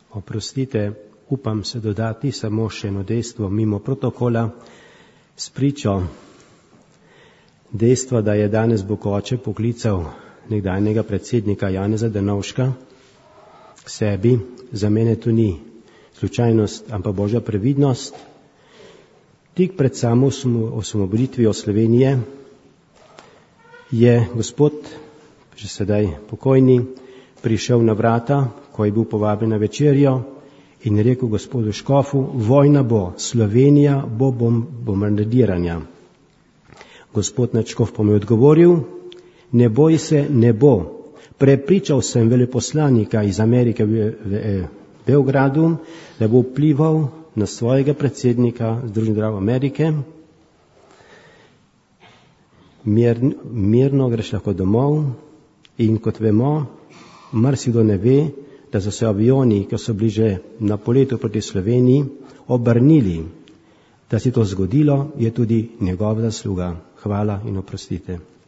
Oprostite, upam se dodati samo še eno dejstvo mimo protokola, spričo dejstva, da je danes Bog Oče poklical nekdanjega predsednika Janeza Drnovška k sebi. Za mene to ni slučajnost, ampak Božja previdnost. Tik pred samo osvoboditvijo Slovenije je gospod, že sedaj pokojni, prišel na vrata, ko je bil povabljen na večerjo in rekel gospodu škofu, vojna bo, Slovenija bo bombardirana. Gospod nadškof pa mu je odgovoril, ne boj se, ne bo. Prepričal sem veleposlanika iz Amerike v Beogradu, da bo vplival na svojega predsednika Združenih držav Amerike. Mirno greš lahko domov in kot vemo, marsikdo ne ve, da so se avioni, ki so bili že na poletu proti Sloveniji, obrnili. Da se to zgodilo, je tudi njegova zasluga. Hvala in oprostite.